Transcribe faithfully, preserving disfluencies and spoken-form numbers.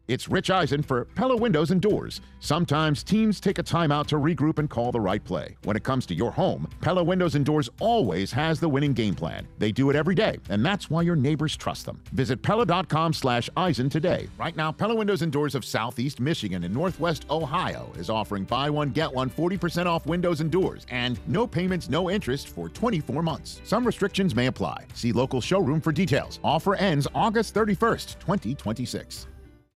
It's Rich Eisen for Pella Windows and Doors. Sometimes teams take a timeout to regroup and call the right play. When it comes to your home, Pella Windows and Doors always has the winning game plan. They do it every day, and that's why your neighbors trust them. Visit Pella.com slash Eisen today. Right now, Pella Windows and Doors of Southeast Michigan and Northwest Ohio is offering buy one, get one forty percent off windows and doors, and no payments, no interest for twenty-four months. Some restrictions may apply. See local showroom for details. Offer ends August thirty-first, twenty twenty-six.